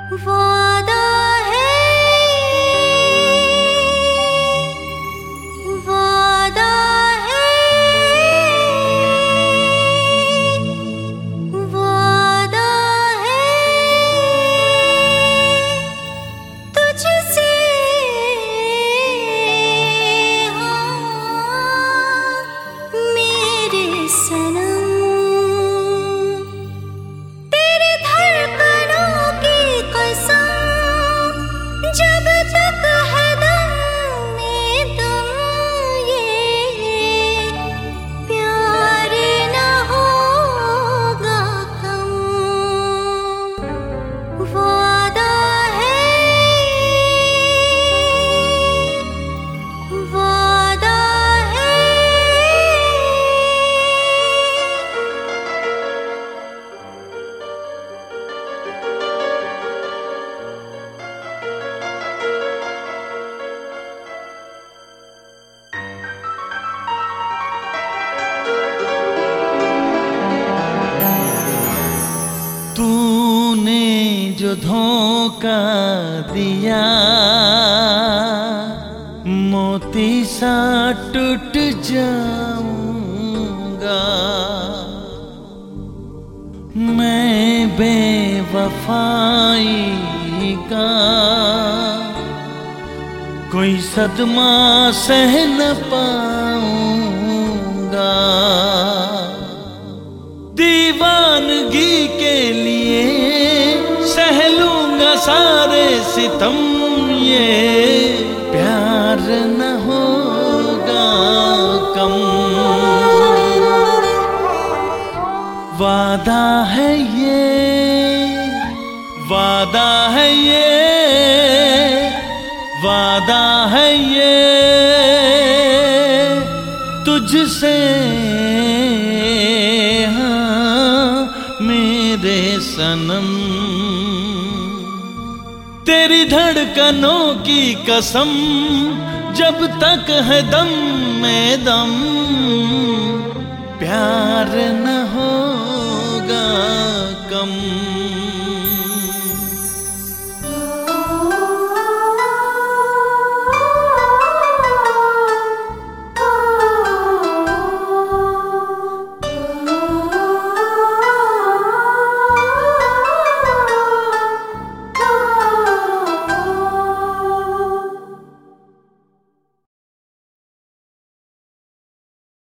वादा है, वादा है, वादा है तुझसे, हाँ मेरे सनम। जब तक है दम में दम, ये प्यार न होगा कम। वादा है, वादा है। तूने जो धोखा दिया, मोती सा टूट जाऊंगा। मैं बेवफाई का कोई सदमा सह न पाऊंगा। दीवानगी के लिए सह लूंगा सारे सितम, ये प्यार न होगा कम। वादा है ये, वादा है ये, वादा है ये तुझसे, मेरे सनम। तेरी धड़कनों की कसम, जब तक है दम में दम, प्यार न होगा कम।